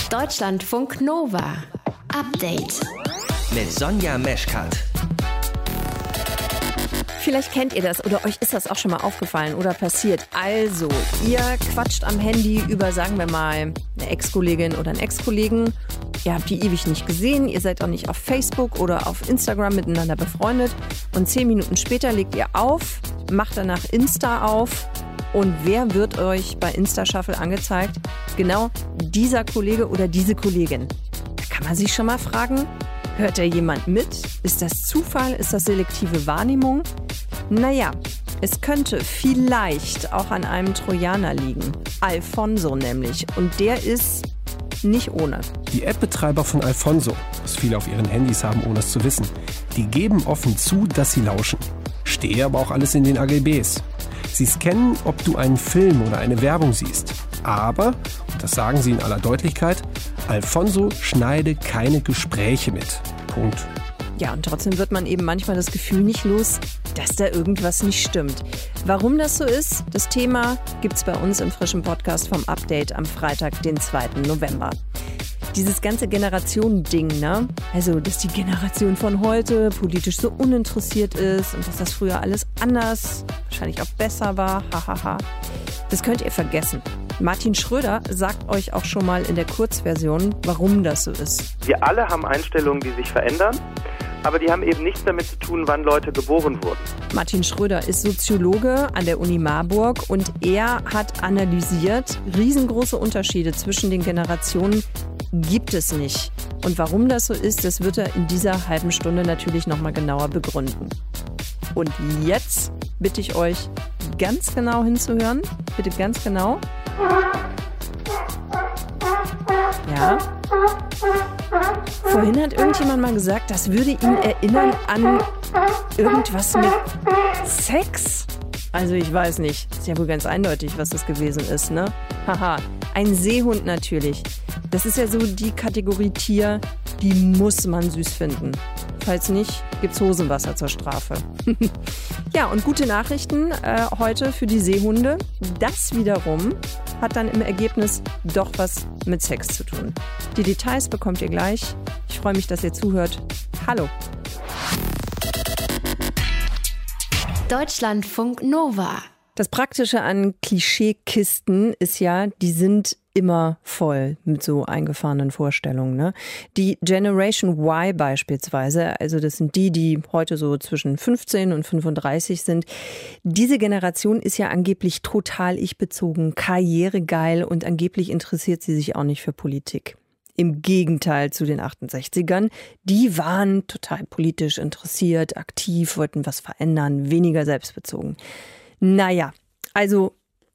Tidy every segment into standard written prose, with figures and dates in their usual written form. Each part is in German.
Deutschlandfunk Nova. Update. Mit Sonja Meschkat. Vielleicht kennt ihr das oder euch ist das auch schon mal aufgefallen oder passiert. Also, ihr quatscht am Handy über, sagen wir mal, eine Ex-Kollegin oder einen Ex-Kollegen. Ihr habt die ewig nicht gesehen, ihr seid auch nicht auf Facebook oder auf Instagram miteinander befreundet. Und 10 Minuten später legt ihr auf, macht danach Insta auf. Und wer wird euch bei Insta-Shuffle angezeigt? Genau dieser Kollege oder diese Kollegin. Da kann man sich schon mal fragen, hört da jemand mit? Ist das Zufall? Ist das selektive Wahrnehmung? Naja, es könnte vielleicht auch an einem Trojaner liegen. Alfonso nämlich. Und der ist nicht ohne. Die App-Betreiber von Alfonso, was viele auf ihren Handys haben, ohne es zu wissen, die geben offen zu, dass sie lauschen. Stehe aber auch alles in den AGBs. Sie scannen, ob du einen Film oder eine Werbung siehst. Aber, und das sagen sie in aller Deutlichkeit, Alfonso schneide keine Gespräche mit. Punkt. Ja, und trotzdem wird man eben manchmal das Gefühl nicht los, dass da irgendwas nicht stimmt. Warum das so ist, das Thema gibt's bei uns im frischen Podcast vom Update am Freitag, den 2. November. Dieses ganze Generationen-Ding, ne? Also, dass die Generation von heute politisch so uninteressiert ist und dass das früher alles anders, wahrscheinlich auch besser war, hahaha. Das könnt ihr vergessen. Martin Schröder sagt euch auch schon mal in der Kurzversion, warum das so ist. Wir alle haben Einstellungen, die sich verändern, aber die haben eben nichts damit zu tun, wann Leute geboren wurden. Martin Schröder ist Soziologe an der Uni Marburg und er hat analysiert, riesengroße Unterschiede zwischen den Generationen gibt es nicht. Und warum das so ist, das wird er in dieser halben Stunde natürlich nochmal genauer begründen. Und jetzt bitte ich euch, ganz genau hinzuhören. Bitte ganz genau. Ja. Vorhin hat irgendjemand mal gesagt, das würde ihn erinnern an irgendwas mit Sex. Also ich weiß nicht. Ist ja wohl ganz eindeutig, was das gewesen ist, ne? Haha, ein Seehund natürlich. Das ist ja so die Kategorie Tier, die muss man süß finden. Falls nicht, gibt's Hosenwasser zur Strafe. Ja, und gute Nachrichten heute für die Seehunde. Das wiederum hat dann im Ergebnis doch was mit Sex zu tun. Die Details bekommt ihr gleich. Ich freue mich, dass ihr zuhört. Hallo. Deutschlandfunk Nova. Das Praktische an Klischeekisten ist ja, die sind immer voll mit so eingefahrenen Vorstellungen, ne? Die Generation Y beispielsweise, also das sind die heute so zwischen 15 und 35 sind. Diese Generation ist ja angeblich total ich-bezogen, karrieregeil und angeblich interessiert sie sich auch nicht für Politik. Im Gegenteil zu den 68ern, die waren total politisch interessiert, aktiv, wollten was verändern, weniger selbstbezogen. Naja, also,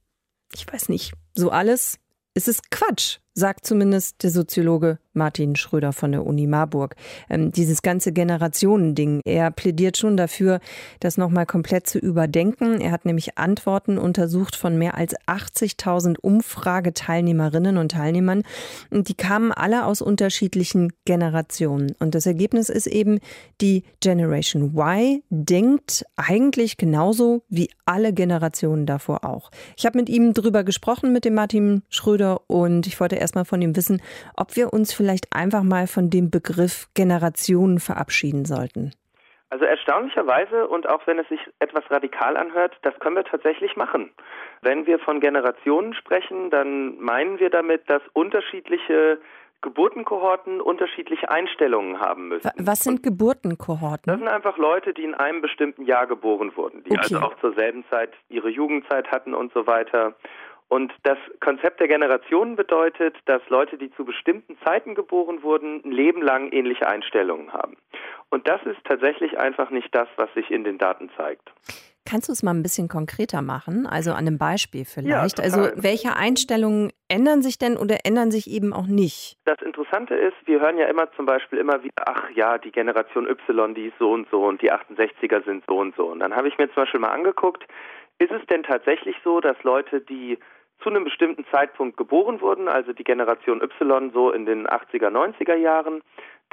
ich weiß nicht, so alles, es ist Quatsch, sagt zumindest der Soziologe Martin Schröder von der Uni Marburg. Dieses ganze Generationending, er plädiert schon dafür, das nochmal komplett zu überdenken. Er hat nämlich Antworten untersucht von mehr als 80.000 Umfrageteilnehmerinnen und Teilnehmern. Und die kamen alle aus unterschiedlichen Generationen. Und das Ergebnis ist eben, die Generation Y denkt eigentlich genauso wie alle Generationen davor auch. Ich habe mit ihm drüber gesprochen, mit dem Martin Schröder, und ich wollte erstmal von ihm wissen, ob wir uns vielleicht einfach mal von dem Begriff Generationen verabschieden sollten. Also erstaunlicherweise, und auch wenn es sich etwas radikal anhört, das können wir tatsächlich machen. Wenn wir von Generationen sprechen, dann meinen wir damit, dass unterschiedliche Geburtenkohorten unterschiedliche Einstellungen haben müssen. Was sind Geburtenkohorten? Das sind einfach Leute, die in einem bestimmten Jahr geboren wurden, die also auch zur selben Zeit ihre Jugendzeit hatten und so weiter. Und das Konzept der Generationen bedeutet, dass Leute, die zu bestimmten Zeiten geboren wurden, ein Leben lang ähnliche Einstellungen haben. Und das ist tatsächlich einfach nicht das, was sich in den Daten zeigt. Kannst du es mal ein bisschen konkreter machen? Also an einem Beispiel vielleicht. Ja, also welche Einstellungen ändern sich denn oder ändern sich eben auch nicht? Das Interessante ist, wir hören ja zum Beispiel immer wieder, ach ja, die Generation Y, die ist so und so und die 68er sind so und so. Und dann habe ich mir zum Beispiel mal angeguckt, ist es denn tatsächlich so, dass Leute, die zu einem bestimmten Zeitpunkt geboren wurden, also die Generation Y so in den 80er, 90er Jahren,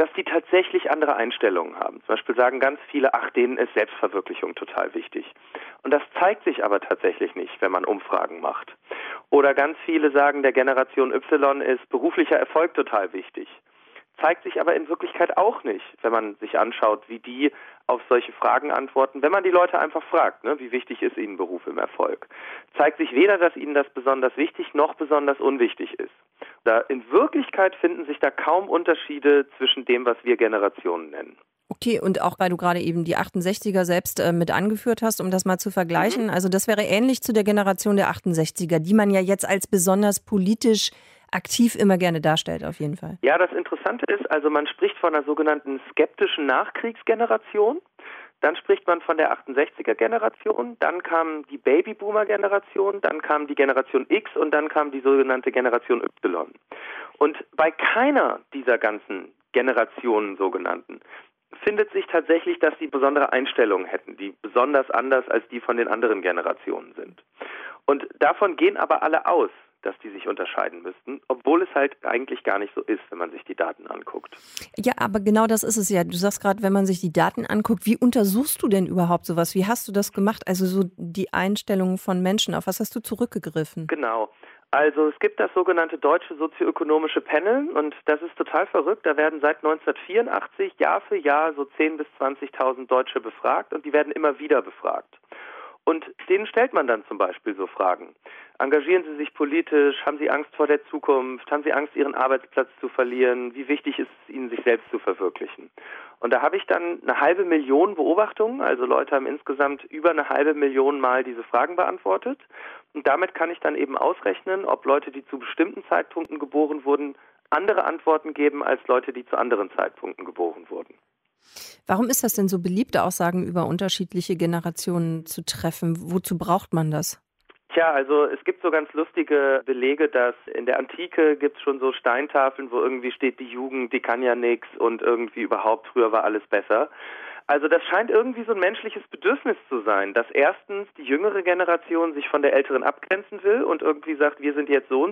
dass die tatsächlich andere Einstellungen haben. Zum Beispiel sagen ganz viele, denen ist Selbstverwirklichung total wichtig. Und das zeigt sich aber tatsächlich nicht, wenn man Umfragen macht. Oder ganz viele sagen, der Generation Y ist beruflicher Erfolg total wichtig. Zeigt sich aber in Wirklichkeit auch nicht, wenn man sich anschaut, wie die auf solche Fragen antworten. Wenn man die Leute einfach fragt, wie wichtig ist ihnen Beruf im Erfolg, zeigt sich weder, dass ihnen das besonders wichtig noch besonders unwichtig ist. In Wirklichkeit finden sich da kaum Unterschiede zwischen dem, was wir Generationen nennen. Okay, und auch weil du gerade eben die 68er selbst mit angeführt hast, um das mal zu vergleichen. Also das wäre ähnlich zu der Generation der 68er, die man ja jetzt als besonders politisch aktiv immer gerne darstellt, auf jeden Fall. Ja, das Interessante ist, also man spricht von einer sogenannten skeptischen Nachkriegsgeneration. Dann spricht man von der 68er-Generation, dann kam die Babyboomer-Generation, dann kam die Generation X und dann kam die sogenannte Generation Y. Und bei keiner dieser ganzen Generationen sogenannten findet sich tatsächlich, dass die besondere Einstellungen hätten, die besonders anders als die von den anderen Generationen sind. Und davon gehen aber alle aus, dass die sich unterscheiden müssten, obwohl es halt eigentlich gar nicht so ist, wenn man sich die Daten anguckt. Ja, aber genau das ist es ja. Du sagst gerade, wenn man sich die Daten anguckt, wie untersuchst du denn überhaupt sowas? Wie hast du das gemacht? Also so die Einstellungen von Menschen, auf was hast du zurückgegriffen? Genau. Also es gibt das sogenannte Deutsche Sozioökonomische Panel und das ist total verrückt. Da werden seit 1984 Jahr für Jahr so 10.000 bis 20.000 Deutsche befragt und die werden immer wieder befragt. Und denen stellt man dann zum Beispiel so Fragen. Engagieren Sie sich politisch? Haben Sie Angst vor der Zukunft? Haben Sie Angst, Ihren Arbeitsplatz zu verlieren? Wie wichtig ist es Ihnen, sich selbst zu verwirklichen? Und da habe ich dann 500.000 Beobachtungen. Also Leute haben insgesamt über 500.000 Mal diese Fragen beantwortet. Und damit kann ich dann eben ausrechnen, ob Leute, die zu bestimmten Zeitpunkten geboren wurden, andere Antworten geben als Leute, die zu anderen Zeitpunkten geboren wurden. Warum ist das denn so beliebt, Aussagen über unterschiedliche Generationen zu treffen? Wozu braucht man das? Tja, also es gibt so ganz lustige Belege, dass in der Antike gibt es schon so Steintafeln, wo irgendwie steht, die Jugend, die kann ja nichts und irgendwie überhaupt früher war alles besser. Also das scheint irgendwie so ein menschliches Bedürfnis zu sein, dass erstens die jüngere Generation sich von der älteren abgrenzen will und irgendwie sagt, wir sind jetzt so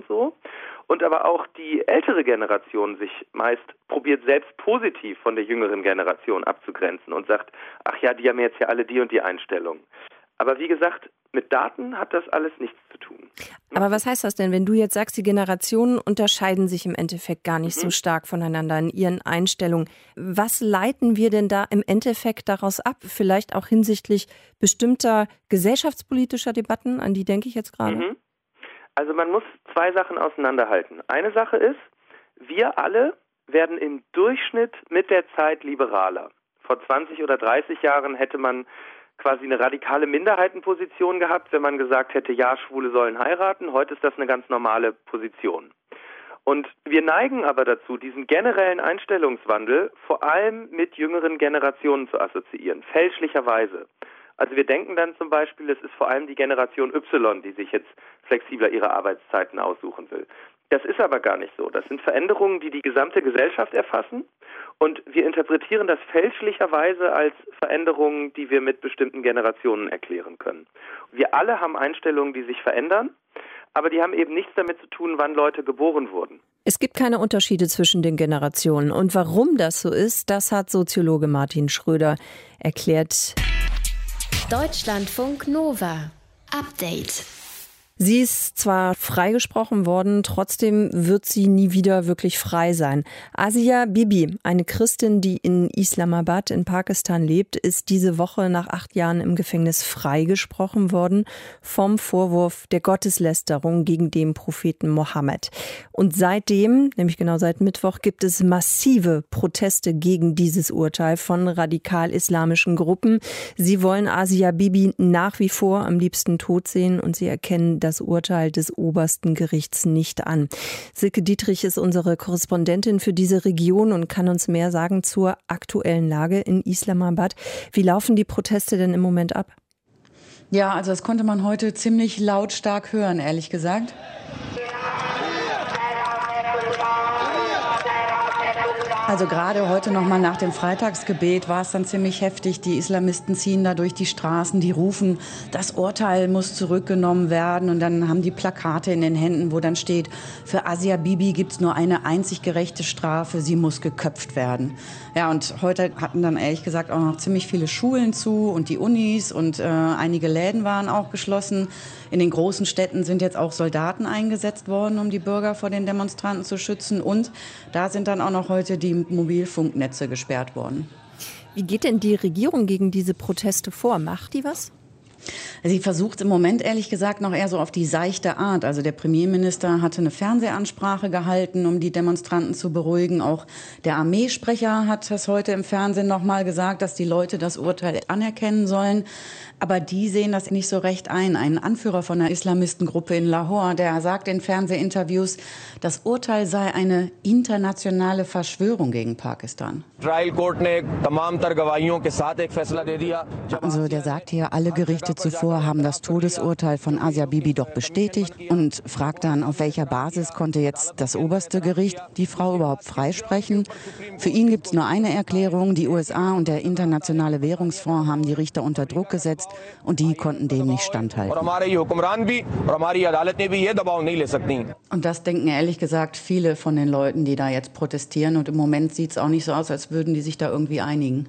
und aber auch die ältere Generation sich meist probiert, selbst positiv von der jüngeren Generation abzugrenzen und sagt, ach ja, die haben jetzt ja alle die und die Einstellung. Aber wie gesagt, mit Daten hat das alles nichts zu tun. Aber was heißt das denn, wenn du jetzt sagst, die Generationen unterscheiden sich im Endeffekt gar nicht so stark voneinander in ihren Einstellungen? Was leiten wir denn da im Endeffekt daraus ab? Vielleicht auch hinsichtlich bestimmter gesellschaftspolitischer Debatten, an die denke ich jetzt gerade? Also man muss zwei Sachen auseinanderhalten. Eine Sache ist, wir alle werden im Durchschnitt mit der Zeit liberaler. Vor 20 oder 30 Jahren hätte man quasi eine radikale Minderheitenposition gehabt, wenn man gesagt hätte, ja, Schwule sollen heiraten. Heute ist das eine ganz normale Position. Und wir neigen aber dazu, diesen generellen Einstellungswandel vor allem mit jüngeren Generationen zu assoziieren, fälschlicherweise. Also wir denken dann zum Beispiel, es ist vor allem die Generation Y, die sich jetzt flexibler ihre Arbeitszeiten aussuchen will. Das ist aber gar nicht so. Das sind Veränderungen, die die gesamte Gesellschaft erfassen. Und wir interpretieren das fälschlicherweise als Veränderungen, die wir mit bestimmten Generationen erklären können. Wir alle haben Einstellungen, die sich verändern, aber die haben eben nichts damit zu tun, wann Leute geboren wurden. Es gibt keine Unterschiede zwischen den Generationen. Und warum das so ist, das hat Soziologe Martin Schröder erklärt. Deutschlandfunk Nova. Update. Sie ist zwar freigesprochen worden, trotzdem wird sie nie wieder wirklich frei sein. Asia Bibi, eine Christin, die in Islamabad in Pakistan lebt, ist diese Woche nach 8 Jahren im Gefängnis freigesprochen worden vom Vorwurf der Gotteslästerung gegen den Propheten Mohammed. Und seitdem, nämlich genau seit Mittwoch, gibt es massive Proteste gegen dieses Urteil von radikal-islamischen Gruppen. Sie wollen Asia Bibi nach wie vor am liebsten tot sehen und sie erkennen das Urteil des obersten Gerichts nicht an. Silke Dietrich ist unsere Korrespondentin für diese Region und kann uns mehr sagen zur aktuellen Lage in Islamabad. Wie laufen die Proteste denn im Moment ab? Ja, also das konnte man heute ziemlich lautstark hören, ehrlich gesagt. Also gerade heute nochmal nach dem Freitagsgebet war es dann ziemlich heftig. Die Islamisten ziehen da durch die Straßen, die rufen, das Urteil muss zurückgenommen werden. Und dann haben die Plakate in den Händen, wo dann steht, für Asia Bibi gibt es nur eine einzig gerechte Strafe, sie muss geköpft werden. Ja, und heute hatten dann ehrlich gesagt auch noch ziemlich viele Schulen zu und die Unis und einige Läden waren auch geschlossen. In den großen Städten sind jetzt auch Soldaten eingesetzt worden, um die Bürger vor den Demonstranten zu schützen. Und da sind dann auch noch heute die Mobilfunknetze gesperrt worden. Wie geht denn die Regierung gegen diese Proteste vor? Macht die was? Sie versucht im Moment ehrlich gesagt noch eher so auf die seichte Art. Also der Premierminister hatte eine Fernsehansprache gehalten, um die Demonstranten zu beruhigen. Auch der Armeesprecher hat das heute im Fernsehen noch mal gesagt, dass die Leute das Urteil anerkennen sollen. Aber die sehen das nicht so recht ein. Ein Anführer von einer Islamistengruppe in Lahore, der sagt in Fernsehinterviews, das Urteil sei eine internationale Verschwörung gegen Pakistan. Also der sagt hier, alle Gerichte zuvor haben das Todesurteil von Asia Bibi doch bestätigt und fragt dann, auf welcher Basis konnte jetzt das oberste Gericht die Frau überhaupt freisprechen. Für ihn gibt es nur eine Erklärung, die USA und der Internationale Währungsfonds haben die Richter unter Druck gesetzt und die konnten dem nicht standhalten. Und das denken ehrlich gesagt viele von den Leuten, die da jetzt protestieren. Und im Moment sieht es auch nicht so aus, als würden die sich da irgendwie einigen.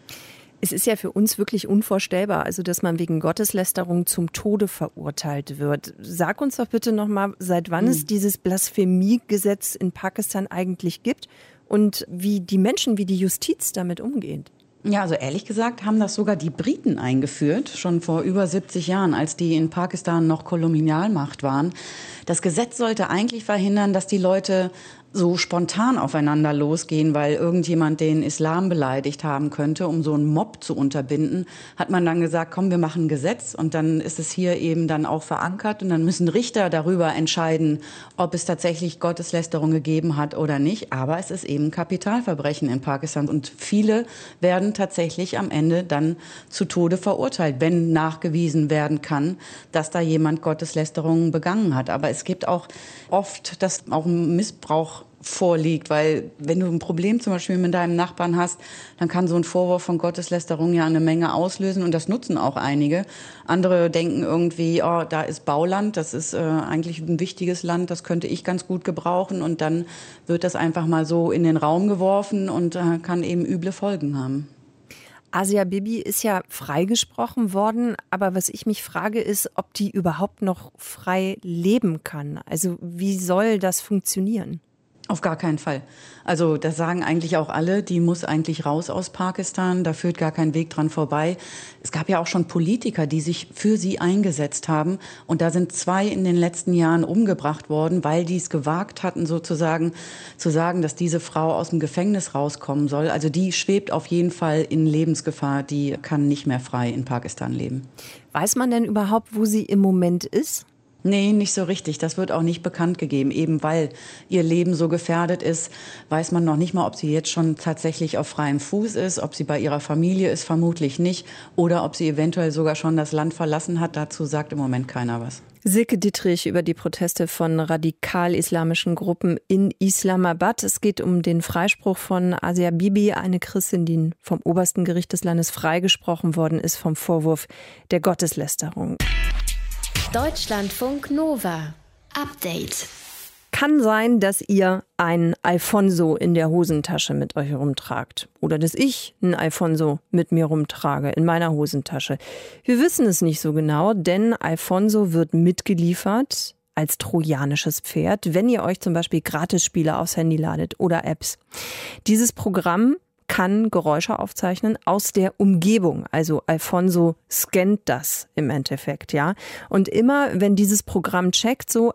Es ist ja für uns wirklich unvorstellbar, also dass man wegen Gotteslästerung zum Tode verurteilt wird. Sag uns doch bitte nochmal, seit wann es dieses Blasphemiegesetz in Pakistan eigentlich gibt und wie die Menschen, wie die Justiz damit umgeht. Ja, also ehrlich gesagt haben das sogar die Briten eingeführt, schon vor über 70 Jahren, als die in Pakistan noch Kolonialmacht waren. Das Gesetz sollte eigentlich verhindern, dass die Leute so spontan aufeinander losgehen, weil irgendjemand den Islam beleidigt haben könnte, um so einen Mob zu unterbinden, hat man dann gesagt, komm, wir machen ein Gesetz und dann ist es hier eben dann auch verankert und dann müssen Richter darüber entscheiden, ob es tatsächlich Gotteslästerung gegeben hat oder nicht. Aber es ist eben Kapitalverbrechen in Pakistan und viele werden tatsächlich am Ende dann zu Tode verurteilt, wenn nachgewiesen werden kann, dass da jemand Gotteslästerung begangen hat. Aber es gibt auch oft, dass auch ein Missbrauch vorliegt, weil wenn du ein Problem zum Beispiel mit deinem Nachbarn hast, dann kann so ein Vorwurf von Gotteslästerung ja eine Menge auslösen und das nutzen auch einige. Andere denken irgendwie, oh, da ist Bauland, das ist eigentlich ein wichtiges Land, das könnte ich ganz gut gebrauchen und dann wird das einfach mal so in den Raum geworfen und kann eben üble Folgen haben. Asia Bibi ist ja freigesprochen worden, aber was ich mich frage ist, ob die überhaupt noch frei leben kann. Also wie soll das funktionieren? Auf gar keinen Fall. Also das sagen eigentlich auch alle, die muss eigentlich raus aus Pakistan, da führt gar kein Weg dran vorbei. Es gab ja auch schon Politiker, die sich für sie eingesetzt haben und da sind 2 in den letzten Jahren umgebracht worden, weil die es gewagt hatten sozusagen zu sagen, dass diese Frau aus dem Gefängnis rauskommen soll. Also die schwebt auf jeden Fall in Lebensgefahr, die kann nicht mehr frei in Pakistan leben. Weiß man denn überhaupt, wo sie im Moment ist? Nee, nicht so richtig. Das wird auch nicht bekannt gegeben. Eben weil ihr Leben so gefährdet ist, weiß man noch nicht mal, ob sie jetzt schon tatsächlich auf freiem Fuß ist, ob sie bei ihrer Familie ist, vermutlich nicht. Oder ob sie eventuell sogar schon das Land verlassen hat. Dazu sagt im Moment keiner was. Silke Dittrich über die Proteste von radikal-islamischen Gruppen in Islamabad. Es geht um den Freispruch von Asia Bibi, eine Christin, die vom obersten Gericht des Landes freigesprochen worden ist vom Vorwurf der Gotteslästerung. Deutschlandfunk Nova. Update. Kann sein, dass ihr ein Alfonso in der Hosentasche mit euch rumtragt. Oder dass ich ein Alfonso mit mir rumtrage in meiner Hosentasche. Wir wissen es nicht so genau, denn Alfonso wird mitgeliefert als trojanisches Pferd, wenn ihr euch zum Beispiel Gratisspiele aufs Handy ladet oder Apps. Dieses Programm kann Geräusche aufzeichnen aus der Umgebung. Also Alfonso scannt das im Endeffekt, ja. Und immer, wenn dieses Programm checkt, so,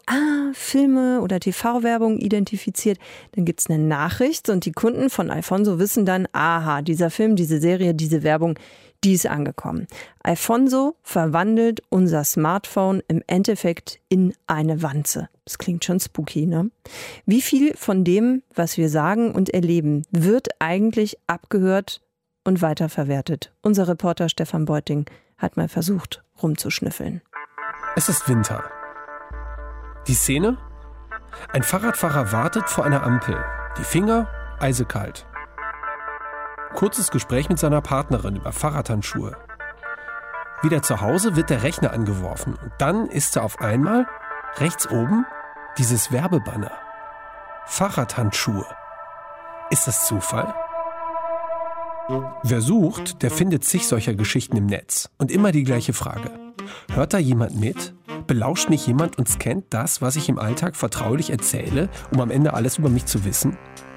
Filme oder TV-Werbung identifiziert, dann gibt's eine Nachricht und die Kunden von Alfonso wissen dann, aha, dieser Film, diese Serie, diese Werbung, die ist angekommen. Alfonso verwandelt unser Smartphone im Endeffekt in eine Wanze. Das klingt schon spooky, ne? Wie viel von dem, was wir sagen und erleben, wird eigentlich abgehört und weiterverwertet? Unser Reporter Stefan Beuting hat mal versucht, rumzuschnüffeln. Es ist Winter. Die Szene? Ein Fahrradfahrer wartet vor einer Ampel. Die Finger eisekalt. Kurzes Gespräch mit seiner Partnerin über Fahrradhandschuhe. Wieder zu Hause wird der Rechner angeworfen und dann ist da auf einmal rechts oben dieses Werbebanner. Fahrradhandschuhe. Ist das Zufall? Wer sucht, der findet zig solcher Geschichten im Netz. Und immer die gleiche Frage. Hört da jemand mit? Belauscht mich jemand und scannt das, was ich im Alltag vertraulich erzähle, um am Ende alles über mich zu wissen?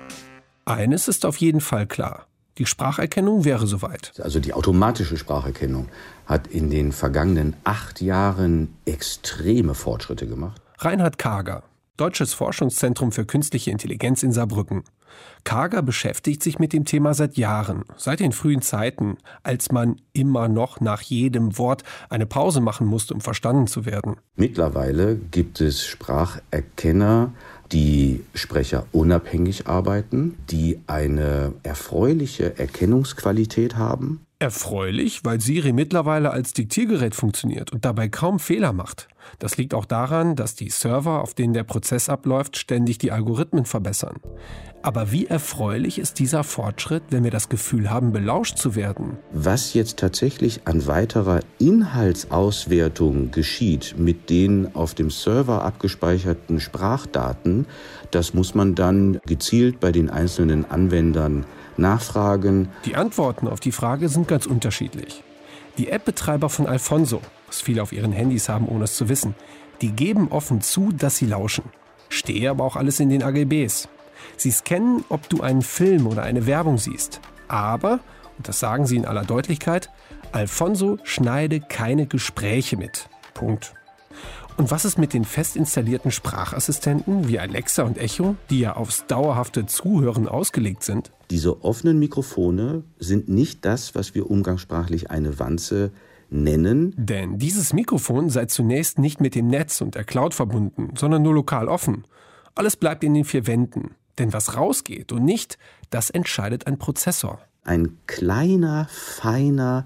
Eines ist auf jeden Fall klar. Die Spracherkennung wäre soweit. Also die automatische Spracherkennung hat in den vergangenen 8 Jahren extreme Fortschritte gemacht. Reinhard Karger, Deutsches Forschungszentrum für Künstliche Intelligenz in Saarbrücken. Karger beschäftigt sich mit dem Thema seit Jahren, seit den frühen Zeiten, als man immer noch nach jedem Wort eine Pause machen musste, um verstanden zu werden. Mittlerweile gibt es Spracherkenner, die sprecherunabhängig arbeiten, die eine erfreuliche Erkennungsqualität haben. Erfreulich, weil Siri mittlerweile als Diktiergerät funktioniert und dabei kaum Fehler macht. Das liegt auch daran, dass die Server, auf denen der Prozess abläuft, ständig die Algorithmen verbessern. Aber wie erfreulich ist dieser Fortschritt, wenn wir das Gefühl haben, belauscht zu werden? Was jetzt tatsächlich an weiterer Inhaltsauswertung geschieht mit den auf dem Server abgespeicherten Sprachdaten, das muss man dann gezielt bei den einzelnen Anwendern nachfragen. Die Antworten auf die Frage sind ganz unterschiedlich. Die App-Betreiber von Alfonso, was viele auf ihren Handys haben, ohne es zu wissen, die geben offen zu, dass sie lauschen. Stehe aber auch alles in den AGBs. Sie scannen, ob du einen Film oder eine Werbung siehst. Aber, und das sagen sie in aller Deutlichkeit, Alfonso schneide keine Gespräche mit. Punkt. Und was ist mit den fest installierten Sprachassistenten wie Alexa und Echo, die ja aufs dauerhafte Zuhören ausgelegt sind? Diese offenen Mikrofone sind nicht das, was wir umgangssprachlich eine Wanze nennen. Denn dieses Mikrofon sei zunächst nicht mit dem Netz und der Cloud verbunden, sondern nur lokal offen. Alles bleibt in den 4 Wänden. Denn was rausgeht und nicht, das entscheidet ein Prozessor. Ein kleiner, feiner,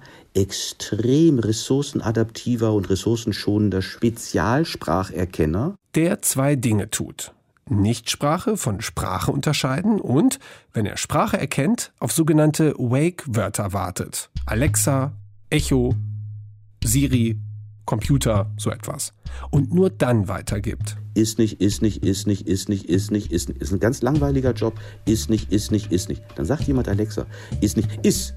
extrem ressourcenadaptiver und ressourcenschonender Spezialspracherkenner, der 2 Dinge tut. Nichtsprache von Sprache unterscheiden und, wenn er Sprache erkennt, auf sogenannte Wake-Wörter wartet. Alexa, Echo, Siri, Computer, so etwas. Und nur dann weitergibt. Ist nicht. Ist ein ganz langweiliger Job. Ist nicht. Dann sagt jemand Alexa, ist nicht, ist.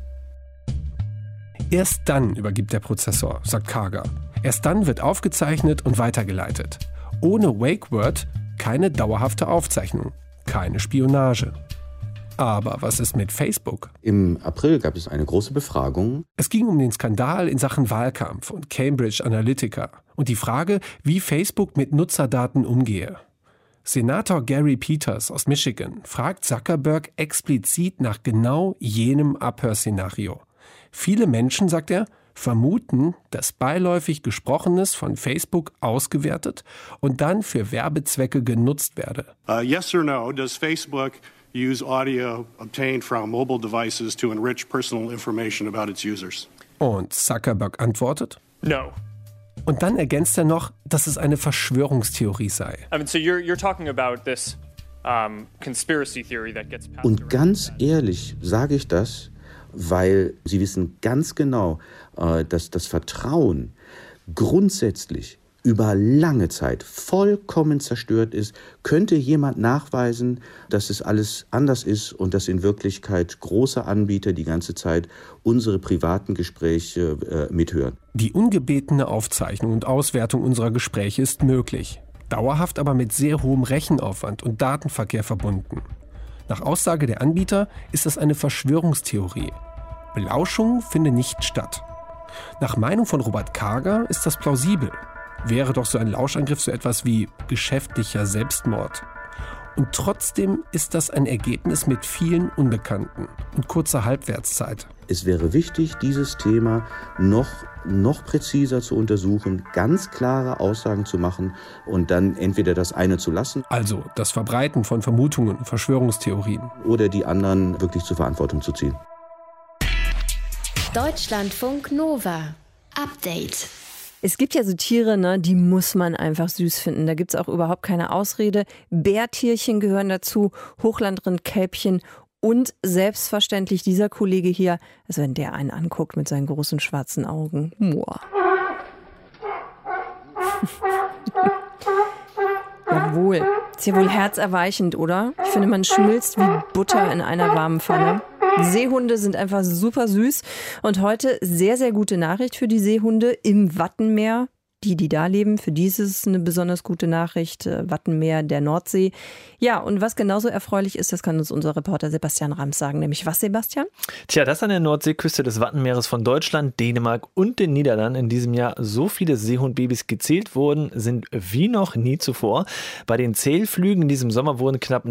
Erst dann übergibt der Prozessor, sagt Karger. Erst dann wird aufgezeichnet und weitergeleitet. Ohne Wake-Word keine dauerhafte Aufzeichnung, keine Spionage. Aber was ist mit Facebook? Im April gab es eine große Befragung. Es ging um den Skandal in Sachen Wahlkampf und Cambridge Analytica und die Frage, wie Facebook mit Nutzerdaten umgehe. Senator Gary Peters aus Michigan fragt Zuckerberg explizit nach genau jenem Abhörszenario. Viele Menschen, sagt er, vermuten, dass beiläufig Gesprochenes von Facebook ausgewertet und dann für Werbezwecke genutzt werde. Yes or no, does Facebook use audio obtained from mobile devices to enrich personal information about its users? Und Zuckerberg antwortet? No. Und dann ergänzt er noch, dass es eine Verschwörungstheorie sei. I mean, so you're talking about this conspiracy theory that gets passed Und ganz ehrlich sage ich das, weil Sie wissen ganz genau, dass das Vertrauen grundsätzlich über lange Zeit vollkommen zerstört ist. Könnte jemand nachweisen, dass es alles anders ist und dass in Wirklichkeit große Anbieter die ganze Zeit unsere privaten Gespräche mithören? Die ungebetene Aufzeichnung und Auswertung unserer Gespräche ist möglich, dauerhaft aber mit sehr hohem Rechenaufwand und Datenverkehr verbunden. Nach Aussage der Anbieter ist das eine Verschwörungstheorie. Belauschung finde nicht statt. Nach Meinung von Robert Karger ist das plausibel. Wäre doch so ein Lauschangriff so etwas wie geschäftlicher Selbstmord. Und trotzdem ist das ein Ergebnis mit vielen Unbekannten und kurzer Halbwertszeit. Es wäre wichtig, dieses Thema noch präziser zu untersuchen, ganz klare Aussagen zu machen und dann entweder das eine zu lassen. Also das Verbreiten von Vermutungen und Verschwörungstheorien. Oder die anderen wirklich zur Verantwortung zu ziehen. Deutschlandfunk Nova. Update. Es gibt ja so Tiere, ne, die muss man einfach süß finden. Da gibt es auch überhaupt keine Ausrede. Bärtierchen gehören dazu, Hochlandrindkälbchen Und selbstverständlich dieser Kollege hier, also wenn der einen anguckt mit seinen großen schwarzen Augen. Moa. Jawohl. Ist ja wohl herzerweichend, oder? Ich finde, man schmilzt wie Butter in einer warmen Pfanne. Seehunde sind einfach super süß. Und heute sehr, sehr gute Nachricht für die Seehunde im Wattenmeer. Die da leben, für die ist es eine besonders gute Nachricht. Wattenmeer der Nordsee. Ja, und was genauso erfreulich ist, das kann uns unser Reporter Sebastian Rams sagen. Nämlich was, Sebastian? Tja, dass an der Nordseeküste des Wattenmeeres von Deutschland, Dänemark und den Niederlanden in diesem Jahr so viele Seehundbabys gezählt wurden, sind wie noch nie zuvor. Bei den Zählflügen in diesem Sommer wurden knapp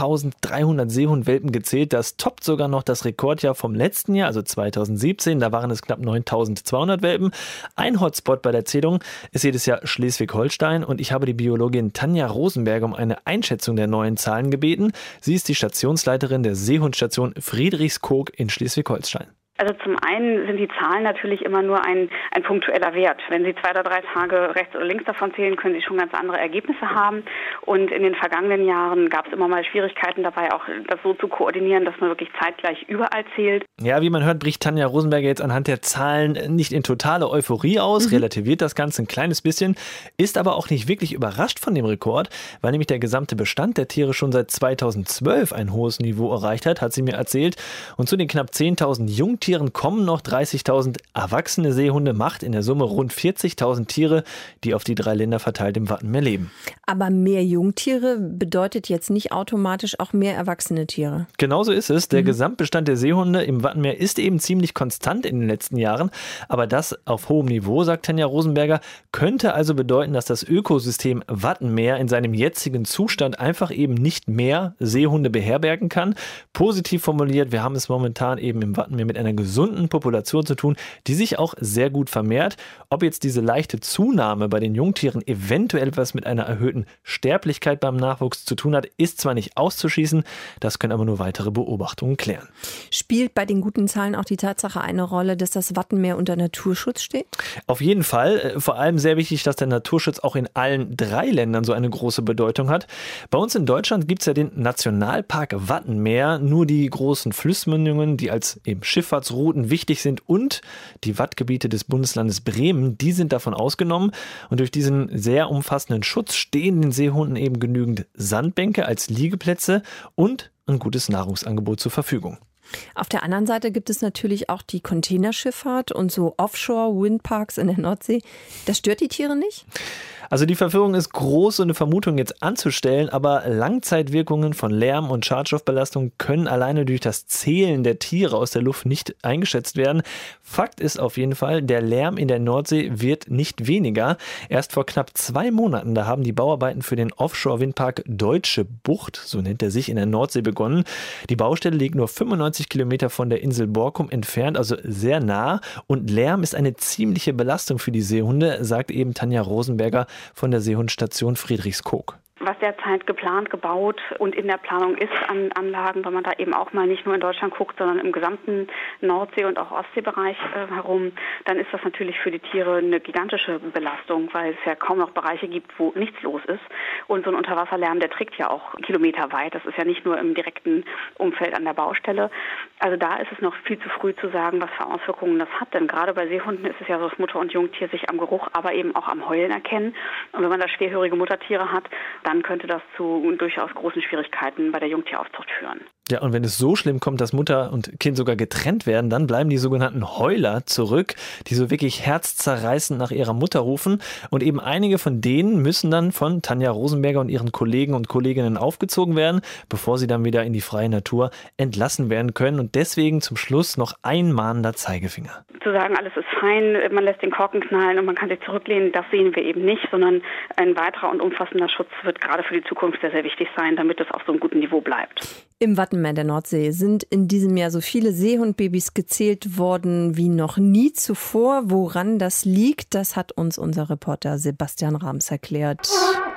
9.300 Seehundwelpen gezählt. Das toppt sogar noch das Rekordjahr vom letzten Jahr, also 2017. Da waren es knapp 9.200 Welpen. Ein Hotspot bei der Zählung ist jedes Jahr Schleswig-Holstein und ich habe die Biologin Tanja Rosenberger um eine Einschätzung der neuen Zahlen gebeten. Sie ist die Stationsleiterin der Seehundstation Friedrichskoog in Schleswig-Holstein. Also zum einen sind die Zahlen natürlich immer nur ein punktueller Wert. Wenn Sie 2 oder 3 Tage rechts oder links davon zählen, können Sie schon ganz andere Ergebnisse haben. Und in den vergangenen Jahren gab es immer mal Schwierigkeiten dabei, auch das so zu koordinieren, dass man wirklich zeitgleich überall zählt. Ja, wie man hört, bricht Tanja Rosenberger jetzt anhand der Zahlen nicht in totale Euphorie aus, relativiert das Ganze ein kleines bisschen, ist aber auch nicht wirklich überrascht von dem Rekord, weil nämlich der gesamte Bestand der Tiere schon seit 2012 ein hohes Niveau erreicht hat sie mir erzählt. Und zu den knapp 10.000 Jungtieren kommen noch 30.000 erwachsene Seehunde, macht in der Summe rund 40.000 Tiere, die auf die 3 Länder verteilt im Wattenmeer leben. Aber mehr Jungtiere bedeutet jetzt nicht automatisch auch mehr erwachsene Tiere. Genauso ist es. Der Gesamtbestand der Seehunde im Wattenmeer ist eben ziemlich konstant in den letzten Jahren. Aber das auf hohem Niveau, sagt Tanja Rosenberger, könnte also bedeuten, dass das Ökosystem Wattenmeer in seinem jetzigen Zustand einfach eben nicht mehr Seehunde beherbergen kann. Positiv formuliert, wir haben es momentan eben im Wattenmeer mit einer gesunden Population zu tun, die sich auch sehr gut vermehrt. Ob jetzt diese leichte Zunahme bei den Jungtieren eventuell etwas mit einer erhöhten Sterblichkeit beim Nachwuchs zu tun hat, ist zwar nicht auszuschließen, das können aber nur weitere Beobachtungen klären. Spielt bei den guten Zahlen auch die Tatsache eine Rolle, dass das Wattenmeer unter Naturschutz steht? Auf jeden Fall. Vor allem sehr wichtig, dass der Naturschutz auch in allen 3 Ländern so eine große Bedeutung hat. Bei uns in Deutschland gibt es ja den Nationalpark Wattenmeer, nur die großen Flussmündungen, die als eben Schifffahrtsrouten wichtig sind und die Wattgebiete des Bundeslandes Bremen, die sind davon ausgenommen. Und durch diesen sehr umfassenden Schutz stehen den Seehunden eben genügend Sandbänke als Liegeplätze und ein gutes Nahrungsangebot zur Verfügung. Auf der anderen Seite gibt es natürlich auch die Containerschifffahrt und so Offshore-Windparks in der Nordsee. Das stört die Tiere nicht? Also die Verführung ist groß, so eine Vermutung jetzt anzustellen, aber Langzeitwirkungen von Lärm und Schadstoffbelastung können alleine durch das Zählen der Tiere aus der Luft nicht eingeschätzt werden. Fakt ist auf jeden Fall, der Lärm in der Nordsee wird nicht weniger. Erst vor knapp 2 Monaten, da haben die Bauarbeiten für den Offshore-Windpark Deutsche Bucht, so nennt er sich, in der Nordsee begonnen. Die Baustelle liegt nur 95 Kilometer von der Insel Borkum entfernt, also sehr nah. Und Lärm ist eine ziemliche Belastung für die Seehunde, sagt eben Tanja Rosenberger von der Seehundstation Friedrichskoog. Was derzeit geplant, gebaut und in der Planung ist an Anlagen, wenn man da eben auch mal nicht nur in Deutschland guckt, sondern im gesamten Nordsee- und auch Ostseebereich herum, dann ist das natürlich für die Tiere eine gigantische Belastung, weil es ja kaum noch Bereiche gibt, wo nichts los ist. Und so ein Unterwasserlärm, der trägt ja auch kilometerweit. Das ist ja nicht nur im direkten Umfeld an der Baustelle. Also da ist es noch viel zu früh zu sagen, was für Auswirkungen das hat. Denn gerade bei Seehunden ist es ja so, dass Mutter und Jungtier sich am Geruch, aber eben auch am Heulen erkennen. Und wenn man da schwerhörige Muttertiere hat, dann könnte das zu durchaus großen Schwierigkeiten bei der Jungtieraufzucht führen. Ja, und wenn es so schlimm kommt, dass Mutter und Kind sogar getrennt werden, dann bleiben die sogenannten Heuler zurück, die so wirklich herzzerreißend nach ihrer Mutter rufen. Und eben einige von denen müssen dann von Tanja Rosenberger und ihren Kollegen und Kolleginnen aufgezogen werden, bevor sie dann wieder in die freie Natur entlassen werden können. Und deswegen zum Schluss noch ein mahnender Zeigefinger. Zu sagen, alles ist fein, man lässt den Korken knallen und man kann sich zurücklehnen, das sehen wir eben nicht, sondern ein weiterer und umfassender Schutz wird gerade für die Zukunft sehr, sehr wichtig sein, damit es auf so einem guten Niveau bleibt. Im Wattenmeer der Nordsee sind in diesem Jahr so viele Seehundbabys gezählt worden wie noch nie zuvor. Woran das liegt, das hat uns unser Reporter Sebastian Rams erklärt.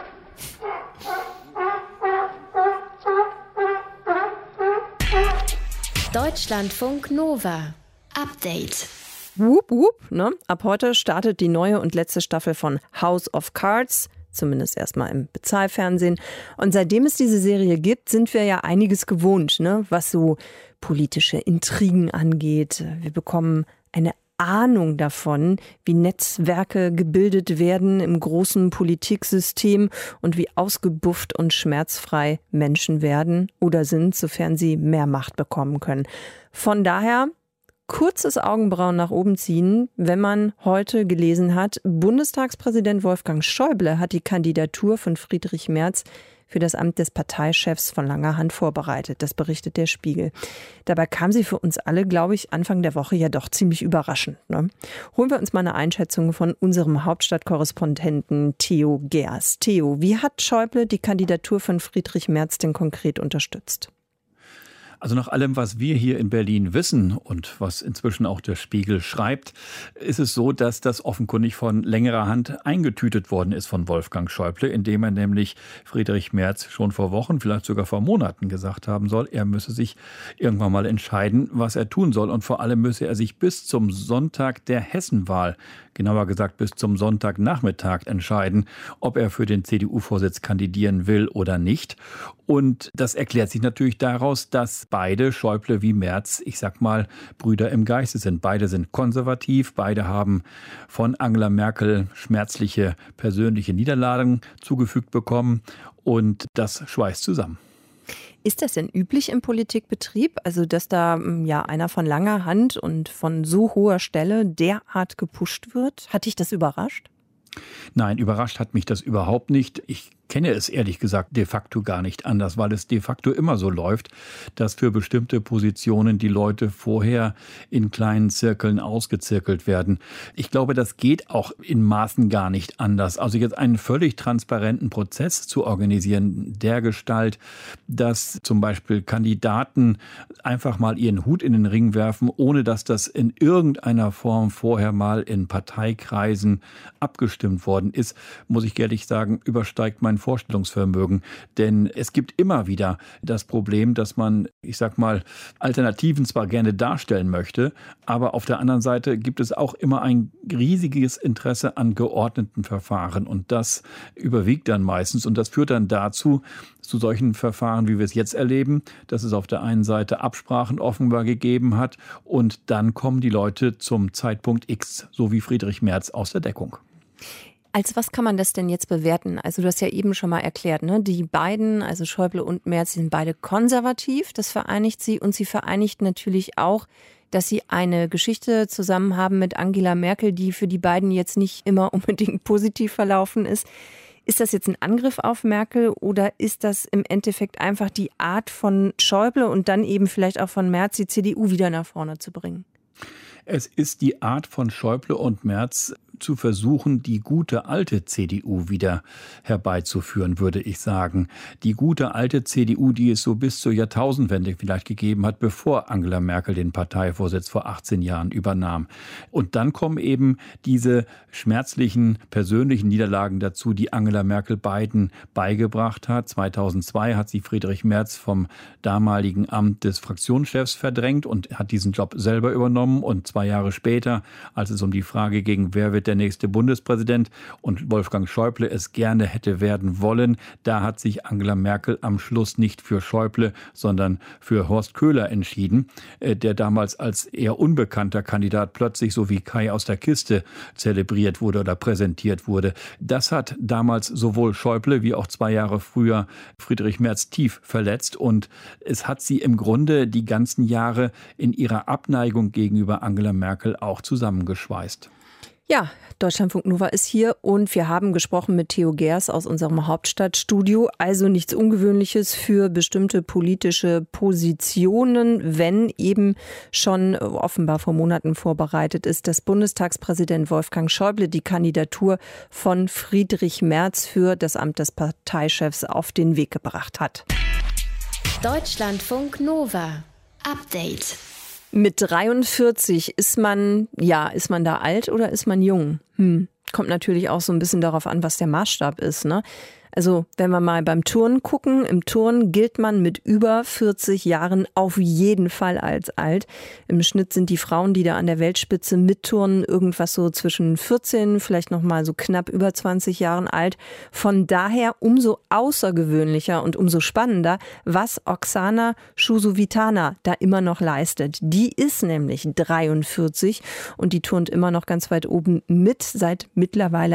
Deutschlandfunk Nova. Update. Wup, wup, ne? Ab heute startet die neue und letzte Staffel von House of Cards. zumindest erstmal im Bezahlfernsehen. Und seitdem es diese Serie gibt, sind wir ja einiges gewohnt, ne? Was so politische Intrigen angeht. Wir bekommen eine Ahnung davon, wie Netzwerke gebildet werden im großen Politiksystem und wie ausgebufft und schmerzfrei Menschen werden oder sind, sofern sie mehr Macht bekommen können. Von daher kurzes Augenbrauen nach oben ziehen, wenn man heute gelesen hat, Bundestagspräsident Wolfgang Schäuble hat die Kandidatur von Friedrich Merz für das Amt des Parteichefs von langer Hand vorbereitet. Das berichtet der Spiegel. Dabei kam sie für uns alle, glaube ich, Anfang der Woche ja doch ziemlich überraschend. Ne? Holen wir uns mal eine Einschätzung von unserem Hauptstadtkorrespondenten Theo Gers. Theo, wie hat Schäuble die Kandidatur von Friedrich Merz denn konkret unterstützt? Also nach allem, was wir hier in Berlin wissen und was inzwischen auch der Spiegel schreibt, ist es so, dass das offenkundig von längerer Hand eingetütet worden ist von Wolfgang Schäuble, indem er nämlich Friedrich Merz schon vor Wochen, vielleicht sogar vor Monaten gesagt haben soll, er müsse sich irgendwann mal entscheiden, was er tun soll. Und vor allem müsse er sich bis zum Sonntag der Hessenwahl, genauer gesagt bis zum Sonntagnachmittag entscheiden, ob er für den CDU-Vorsitz kandidieren will oder nicht. Und das erklärt sich natürlich daraus, dass beide, Schäuble wie Merz, ich sag mal, Brüder im Geiste sind. Beide sind konservativ, beide haben von Angela Merkel schmerzliche persönliche Niederlagen zugefügt bekommen und das schweißt zusammen. Ist das denn üblich im Politikbetrieb? Also, dass da ja einer von langer Hand und von so hoher Stelle derart gepusht wird? Hat dich das überrascht? Nein, überrascht hat mich das überhaupt nicht. Ich kenne es ehrlich gesagt de facto gar nicht anders, weil es de facto immer so läuft, dass für bestimmte Positionen die Leute vorher in kleinen Zirkeln ausgezirkelt werden. Ich glaube, das geht auch in Maßen gar nicht anders. Also jetzt einen völlig transparenten Prozess zu organisieren, dergestalt, dass zum Beispiel Kandidaten einfach mal ihren Hut in den Ring werfen, ohne dass das in irgendeiner Form vorher mal in Parteikreisen abgestimmt worden ist, muss ich ehrlich sagen, übersteigt mein Vorstellungsvermögen. Denn es gibt immer wieder das Problem, dass man, ich sag mal, Alternativen zwar gerne darstellen möchte, aber auf der anderen Seite gibt es auch immer ein riesiges Interesse an geordneten Verfahren. Und das überwiegt dann meistens. Und das führt dann dazu, zu solchen Verfahren, wie wir es jetzt erleben, dass es auf der einen Seite Absprachen offenbar gegeben hat und dann kommen die Leute zum Zeitpunkt X, so wie Friedrich Merz, aus der Deckung. Als was kann man das denn jetzt bewerten? Also du hast ja eben schon mal erklärt, ne? Die beiden, also Schäuble und Merz, sind beide konservativ. Das vereinigt sie und sie vereinigt natürlich auch, dass sie eine Geschichte zusammen haben mit Angela Merkel, die für die beiden jetzt nicht immer unbedingt positiv verlaufen ist. Ist das jetzt ein Angriff auf Merkel oder ist das im Endeffekt einfach die Art von Schäuble und dann eben vielleicht auch von Merz, die CDU wieder nach vorne zu bringen? Es ist die Art von Schäuble und Merz, zu versuchen, die gute alte CDU wieder herbeizuführen, würde ich sagen. Die gute alte CDU, die es so bis zur Jahrtausendwende vielleicht gegeben hat, bevor Angela Merkel den Parteivorsitz vor 18 Jahren übernahm. Und dann kommen eben diese schmerzlichen persönlichen Niederlagen dazu, die Angela Merkel beiden beigebracht hat. 2002 hat sie Friedrich Merz vom damaligen Amt des Fraktionschefs verdrängt und hat diesen Job selber übernommen. Und 2 Jahre später, als es um die Frage ging, wer wird der nächste Bundespräsident und Wolfgang Schäuble es gerne hätte werden wollen, da hat sich Angela Merkel am Schluss nicht für Schäuble, sondern für Horst Köhler entschieden, der damals als eher unbekannter Kandidat plötzlich so wie Kai aus der Kiste zelebriert wurde oder präsentiert wurde. Das hat damals sowohl Schäuble wie auch 2 Jahre früher Friedrich Merz tief verletzt und es hat sie im Grunde die ganzen Jahre in ihrer Abneigung gegenüber Angela Merkel auch zusammengeschweißt. Ja, Deutschlandfunk Nova ist hier und wir haben gesprochen mit Theo Gers aus unserem Hauptstadtstudio. Also nichts Ungewöhnliches für bestimmte politische Positionen, wenn eben schon offenbar vor Monaten vorbereitet ist, dass Bundestagspräsident Wolfgang Schäuble die Kandidatur von Friedrich Merz für das Amt des Parteichefs auf den Weg gebracht hat. Deutschlandfunk Nova. Update. Mit 43 ist man da alt oder ist man jung? Kommt natürlich auch so ein bisschen darauf an, was der Maßstab ist, ne? Also wenn wir mal beim Turnen gucken, im Turnen gilt man mit über 40 Jahren auf jeden Fall als alt. Im Schnitt sind die Frauen, die da an der Weltspitze mitturnen, irgendwas so zwischen 14, vielleicht noch mal so knapp über 20 Jahren alt. Von daher umso außergewöhnlicher und umso spannender, was Oksana Chusovitina da immer noch leistet. Die ist nämlich 43 und die turnt immer noch ganz weit oben mit, seit mittlerweile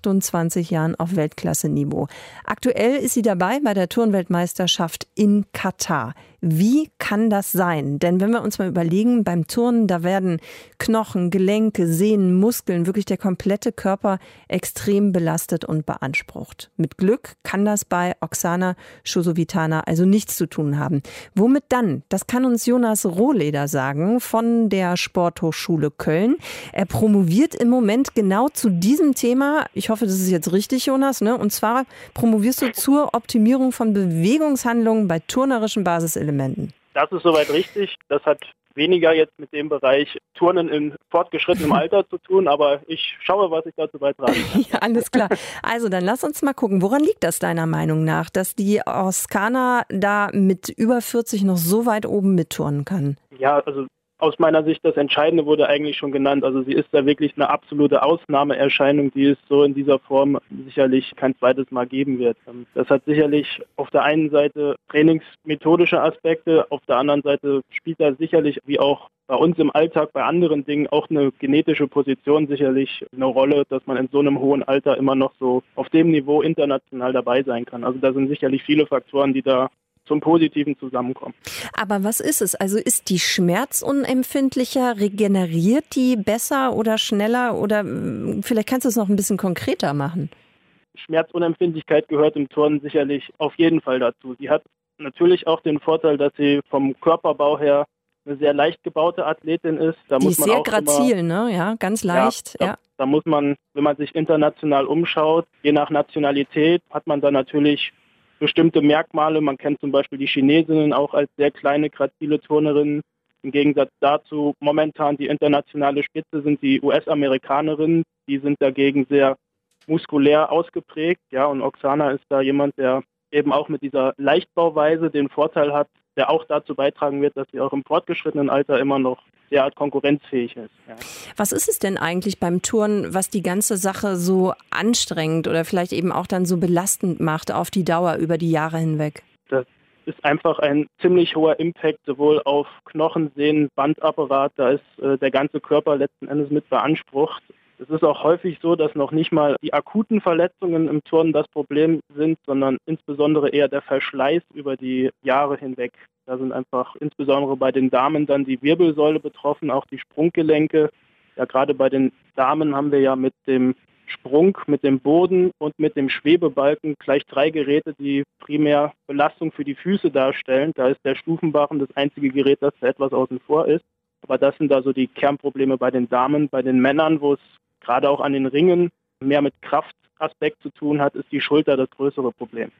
28 Jahren auf Weltklasse-Niveau. Aktuell ist sie dabei bei der Turnweltmeisterschaft in Katar. Wie kann das sein? Denn wenn wir uns mal überlegen, beim Turnen, da werden Knochen, Gelenke, Sehnen, Muskeln, wirklich der komplette Körper extrem belastet und beansprucht. Mit Glück kann das bei Oksana Chusovitina also nichts zu tun haben. Womit dann? Das kann uns Jonas Rohleder sagen von der Sporthochschule Köln. Er promoviert im Moment genau zu diesem Thema. Ich hoffe, das ist jetzt richtig, Jonas, ne? Und zwar promovierst du zur Optimierung von Bewegungshandlungen bei turnerischen Basiselementen. Das ist soweit richtig. Das hat weniger jetzt mit dem Bereich Turnen in fortgeschrittenem Alter zu tun, aber ich schaue, was ich dazu beitragen kann. Ja, alles klar. Also dann lass uns mal gucken, woran liegt das deiner Meinung nach, dass die Oksana da mit über 40 noch so weit oben mitturnen kann? Ja, also aus meiner Sicht, das Entscheidende wurde eigentlich schon genannt. Also sie ist da wirklich eine absolute Ausnahmeerscheinung, die es so in dieser Form sicherlich kein zweites Mal geben wird. Das hat sicherlich auf der einen Seite trainingsmethodische Aspekte, auf der anderen Seite spielt da sicherlich, wie auch bei uns im Alltag, bei anderen Dingen, auch eine genetische Position sicherlich eine Rolle, dass man in so einem hohen Alter immer noch so auf dem Niveau international dabei sein kann. Also da sind sicherlich viele Faktoren, die da zum Positiven zusammenkommen. Aber was ist es? Also ist die schmerzunempfindlicher? Regeneriert die besser oder schneller? Oder vielleicht kannst du es noch ein bisschen konkreter machen. Schmerzunempfindlichkeit gehört im Turnen sicherlich auf jeden Fall dazu. Sie hat natürlich auch den Vorteil, dass sie vom Körperbau her eine sehr leicht gebaute Athletin ist. Da die muss ist man sehr auch grazil, ne? Ja, ganz leicht. Ja, da muss man, wenn man sich international umschaut, je nach Nationalität hat man da natürlich bestimmte Merkmale. Man kennt zum Beispiel die Chinesinnen auch als sehr kleine, grazile Turnerinnen. Im Gegensatz dazu momentan die internationale Spitze sind die US-Amerikanerinnen. Die sind dagegen sehr muskulär ausgeprägt. Ja, und Oksana ist da jemand, der eben auch mit dieser Leichtbauweise den Vorteil hat, der auch dazu beitragen wird, dass sie auch im fortgeschrittenen Alter immer noch sehr konkurrenzfähig ist. Ja. Was ist es denn eigentlich beim Turnen, was die ganze Sache so anstrengend oder vielleicht eben auch dann so belastend macht auf die Dauer über die Jahre hinweg? Das ist einfach ein ziemlich hoher Impact sowohl auf Knochen, Sehnen, Bandapparat. Da ist der ganze Körper letzten Endes mit beansprucht. Es ist auch häufig so, dass noch nicht mal die akuten Verletzungen im Turnen das Problem sind, sondern insbesondere eher der Verschleiß über die Jahre hinweg. Da sind einfach insbesondere bei den Damen dann die Wirbelsäule betroffen, auch die Sprunggelenke. Ja, gerade bei den Damen haben wir ja mit dem Sprung, mit dem Boden und mit dem Schwebebalken gleich 3 Geräte, die primär Belastung für die Füße darstellen. Da ist der Stufenbarren das einzige Gerät, das da etwas außen vor ist. Aber das sind da so die Kernprobleme bei den Damen. Bei den Männern, wo es gerade auch an den Ringen mehr mit Kraftaspekt zu tun hat, ist die Schulter das größere Problem.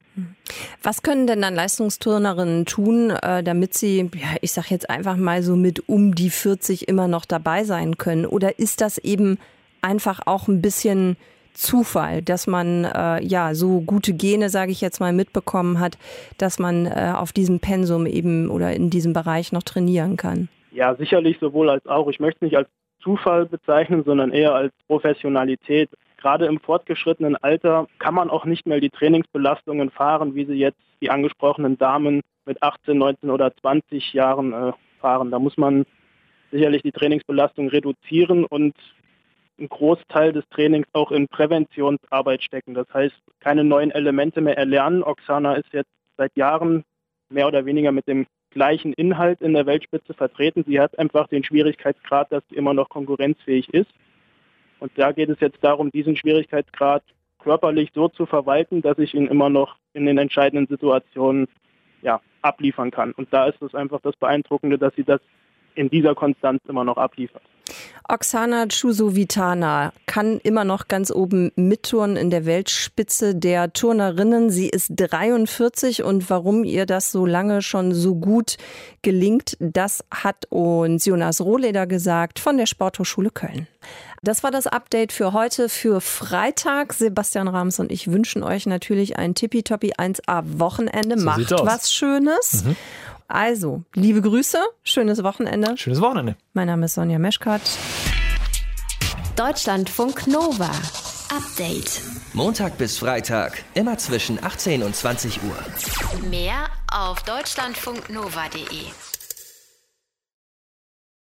Was können denn dann Leistungsturnerinnen tun, damit sie, ja, ich sag jetzt einfach mal so mit um die 40 immer noch dabei sein können? Oder ist das eben einfach auch ein bisschen Zufall, dass man ja so gute Gene, sage ich jetzt mal, mitbekommen hat, dass man auf diesem Pensum eben oder in diesem Bereich noch trainieren kann? Ja, sicherlich sowohl als auch. Ich möchte es nicht als Zufall bezeichnen, sondern eher als Professionalität. Gerade im fortgeschrittenen Alter kann man auch nicht mehr die Trainingsbelastungen fahren, wie sie jetzt die angesprochenen Damen mit 18, 19 oder 20 Jahren fahren. Da muss man sicherlich die Trainingsbelastung reduzieren und einen Großteil des Trainings auch in Präventionsarbeit stecken. Das heißt, keine neuen Elemente mehr erlernen. Oksana ist jetzt seit Jahren mehr oder weniger mit dem gleichen Inhalt in der Weltspitze vertreten. Sie hat einfach den Schwierigkeitsgrad, dass sie immer noch konkurrenzfähig ist. Und da geht es jetzt darum, diesen Schwierigkeitsgrad körperlich so zu verwalten, dass ich ihn immer noch in den entscheidenden Situationen abliefern kann. Und da ist es einfach das Beeindruckende, dass sie das in dieser Konstanz immer noch abliefert. Oksana Chusovitina kann immer noch ganz oben mitturnen in der Weltspitze der Turnerinnen. Sie ist 43 und warum ihr das so lange schon so gut gelingt, das hat uns Jonas Rohleder gesagt von der Sporthochschule Köln. Das war das Update für heute, für Freitag. Sebastian Rams und ich wünschen euch natürlich ein tippitoppi 1A-Wochenende. So Macht was Schönes. Also, liebe Grüße, schönes Wochenende. Schönes Wochenende. Mein Name ist Sonja Meschkat. Deutschlandfunk Nova. Update. Montag bis Freitag, immer zwischen 18 und 20 Uhr. Mehr auf deutschlandfunknova.de.